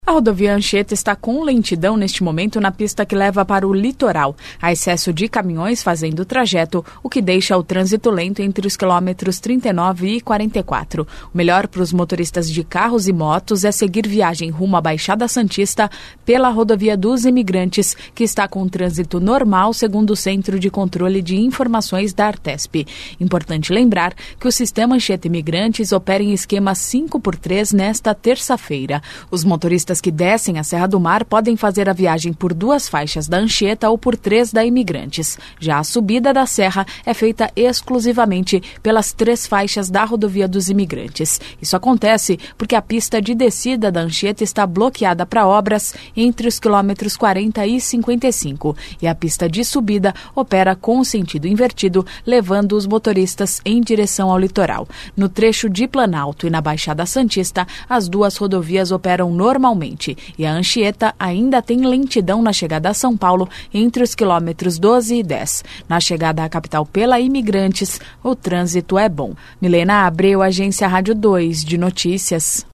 A rodovia Anchieta está com lentidão neste momento na pista que leva para o litoral. Há excesso de caminhões fazendo o trajeto, o que deixa o trânsito lento entre os quilômetros 39 e 44. O melhor para os motoristas de carros e motos é seguir viagem rumo à Baixada Santista pela rodovia dos Imigrantes, que está com trânsito normal, segundo o Centro de Controle de Informações da Artesp. Importante lembrar que o sistema Anchieta Imigrantes opera em esquema 5x3 nesta terça-feira. Os motoristas que descem a Serra do Mar podem fazer a viagem por 2 faixas da Anchieta ou por 3 da Imigrantes. Já a subida da serra é feita exclusivamente pelas 3 faixas da rodovia dos Imigrantes. Isso acontece porque a pista de descida da Anchieta está bloqueada para obras entre os quilômetros 40 e 55 e a pista de subida opera com sentido invertido, levando os motoristas em direção ao litoral. No trecho de Planalto e na Baixada Santista, as 2 rodovias operam normalmente e a Anchieta ainda tem lentidão na chegada a São Paulo entre os quilômetros 12 e 10. Na chegada à capital pela Imigrantes, o trânsito é bom. Milena Abreu, Agência Rádio 2 de Notícias.